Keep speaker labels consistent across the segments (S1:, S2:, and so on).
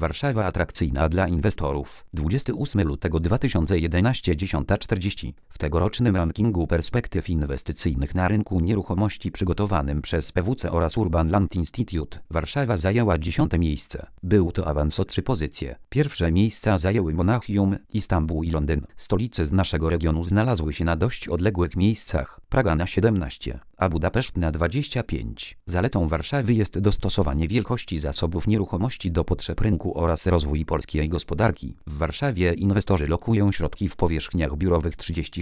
S1: Warszawa atrakcyjna dla inwestorów. 28 lutego 2011 10:40. W tegorocznym rankingu perspektyw inwestycyjnych na rynku nieruchomości przygotowanym przez PwC oraz Urban Land Institute Warszawa zajęła 10. miejsce. Był to awans o 3 pozycje. Pierwsze miejsca zajęły Monachium, Istanbul i Londyn. Stolice z naszego regionu znalazły się na dość odległych miejscach. Praga na 17, a Budapeszt na 25. Zaletą Warszawy jest dostosowanie wielkości zasobów nieruchomości do potrzeb rynku oraz rozwój polskiej gospodarki. W Warszawie inwestorzy lokują środki w powierzchniach biurowych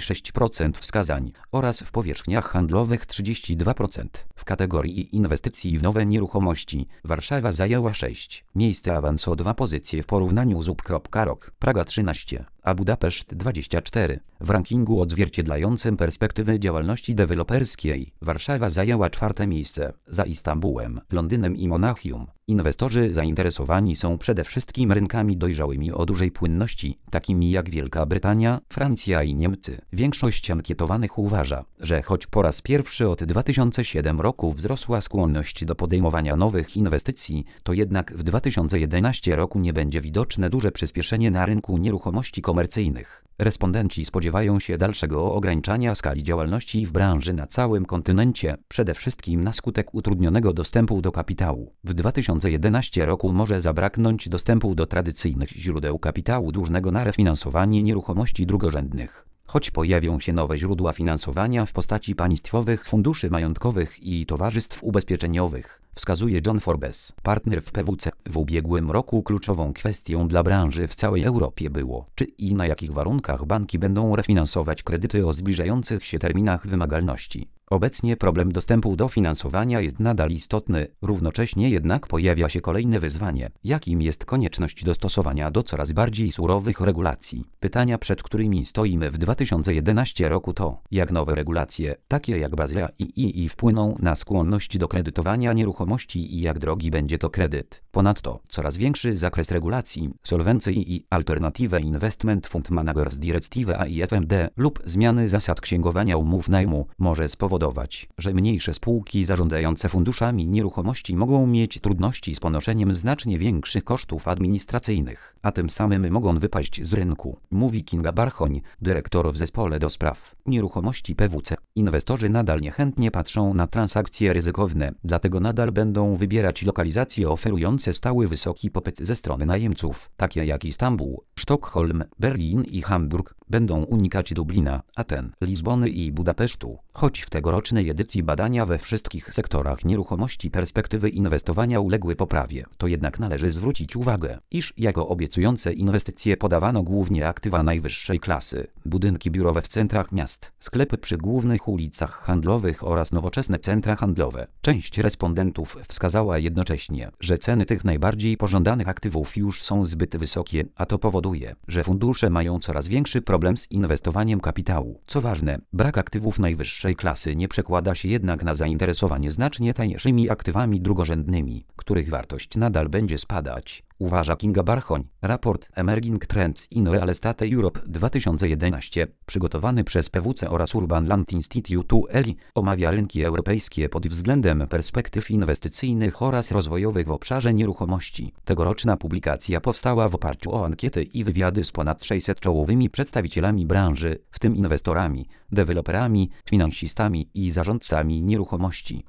S1: 36% wskazań oraz w powierzchniach handlowych 32%. W kategorii inwestycji w nowe nieruchomości Warszawa zajęła 6 miejsce, awans o 2 pozycje w porównaniu z UP.ROK. Praga 13, a Budapeszt 24. W rankingu odzwierciedlającym perspektywy działalności deweloperskiej Warszawa zajęła 4. miejsce, za Istanbulem, Londynem i Monachium. Inwestorzy zainteresowani są przede wszystkim rynkami dojrzałymi o dużej płynności, takimi jak Wielka Brytania, Francja i Niemcy. Większość ankietowanych uważa, że choć po raz pierwszy od 2007 roku wzrosła skłonność do podejmowania nowych inwestycji, to jednak w 2011 roku nie będzie widoczne duże przyspieszenie na rynku nieruchomości komercyjnych. Respondenci spodziewają się dalszego ograniczania skali działalności w branży na całym kontynencie, przede wszystkim na skutek utrudnionego dostępu do kapitału. W 2011 roku może zabraknąć dostępu do tradycyjnych źródeł kapitału dłużnego na refinansowanie nieruchomości drugorzędnych. Choć pojawią się nowe źródła finansowania w postaci państwowych funduszy majątkowych i towarzystw ubezpieczeniowych, wskazuje John Forbes, partner w PwC. W ubiegłym roku kluczową kwestią dla branży w całej Europie było, czy i na jakich warunkach banki będą refinansować kredyty o zbliżających się terminach wymagalności. Obecnie problem dostępu do finansowania jest nadal istotny, równocześnie jednak pojawia się kolejne wyzwanie, jakim jest konieczność dostosowania do coraz bardziej surowych regulacji. Pytania, przed którymi stoimy w 2011 roku to, jak nowe regulacje, takie jak Bazylea II wpłyną na skłonność do kredytowania nieruchomości i jak drogi będzie to kredyt. Ponadto, coraz większy zakres regulacji, Solvency i Alternative Investment Fund Managers Directive AIFMD lub zmiany zasad księgowania umów najmu może spowodować, że mniejsze spółki zarządzające funduszami nieruchomości mogą mieć trudności z ponoszeniem znacznie większych kosztów administracyjnych, a tym samym mogą wypaść z rynku, mówi Kinga Barchoń, dyrektor w zespole do spraw nieruchomości PwC. Inwestorzy nadal niechętnie patrzą na transakcje ryzykowne, dlatego nadal będą wybierać lokalizacje oferujące stały wysoki popyt ze strony najemców, takie jak Istanbul, Sztokholm, Berlin i Hamburg. Będą unikać Dublina, Aten, Lizbony i Budapesztu. Choć w tegorocznej edycji badania we wszystkich sektorach nieruchomości perspektywy inwestowania uległy poprawie, to jednak należy zwrócić uwagę, iż jako obiecujące inwestycje podawano głównie aktywa najwyższej klasy, budynki biurowe w centrach miast, sklepy przy głównych ulicach handlowych oraz nowoczesne centra handlowe. Część respondentów wskazała jednocześnie, że ceny tych najbardziej pożądanych aktywów już są zbyt wysokie, a to powoduje, że fundusze mają coraz większy problem z inwestowaniem kapitału. Co ważne, brak aktywów najwyższej klasy nie przekłada się jednak na zainteresowanie znacznie tańszymi aktywami drugorzędnymi, których wartość nadal będzie spadać, uważa Kinga Barchoń. Raport Emerging Trends in Real Estate Europe 2011, przygotowany przez PwC oraz Urban Land Institute (ELI), omawia rynki europejskie pod względem perspektyw inwestycyjnych oraz rozwojowych w obszarze nieruchomości. Tegoroczna publikacja powstała w oparciu o ankiety i wywiady z ponad 600 czołowymi przedstawicielami branży, w tym inwestorami, deweloperami, finansistami i zarządcami nieruchomości.